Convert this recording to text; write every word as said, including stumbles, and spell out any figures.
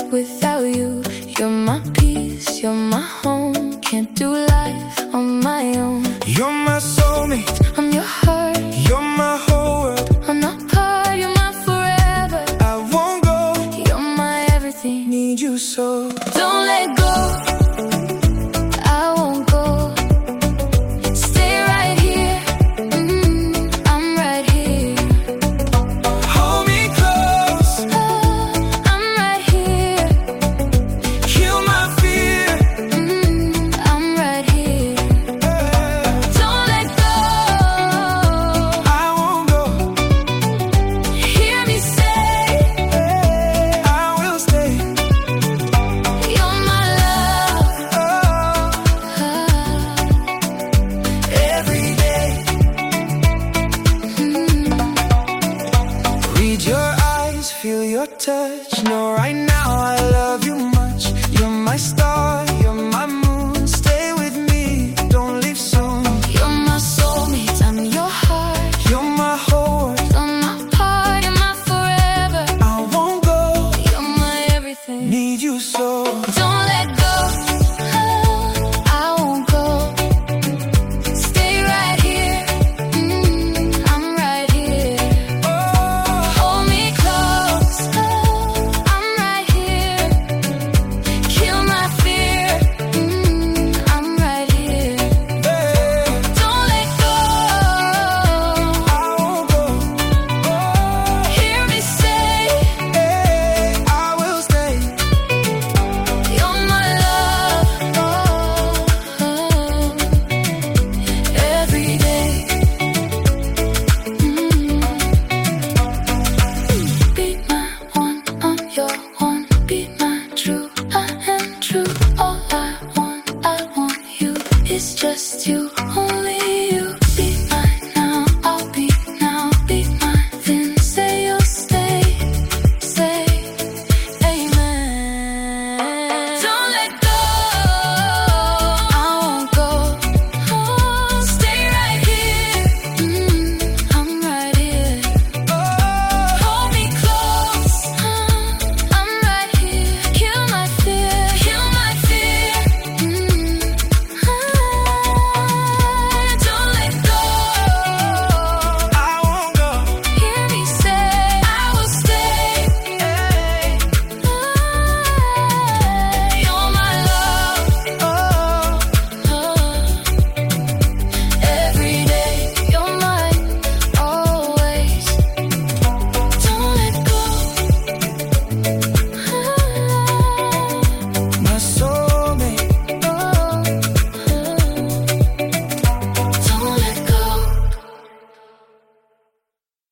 without you. You're my peace, you're my home. Can't do life on my own. You're my soulmate, I'm your heart, you're my whole world. I'm not part, you're my forever. I won't go, you're my everything. Need you so. Don't let go, I won't go. Stay right here, mm, I'm right here. Hold me close, oh, I'm right here. Heal my fear, mm, I'm right here. Don't let go, I won't go. hear me say, I will stay. you're my love. Oh, every day. Read your eyes, feel your touch. Know right now I love you much. You're my star, you're my moon. Stay with me, don't leave soon. You're my soulmate, I'm your heart. You're my whole world. You're my part, you're my forever. I won't go, You're my everything. need you so. Don't let go, I won't go. Stay right here, mm, I'm right here. Oh, Hold me close, I'm right here. Kill my fear, mm, I'm right here. hey, Don't let go, I won't go. hear me say, Hey, I will stay. you're my love, oh, every day. Mm. Be my one, I'm your one. Be my true, I am true. All I want, I want you. It's just you.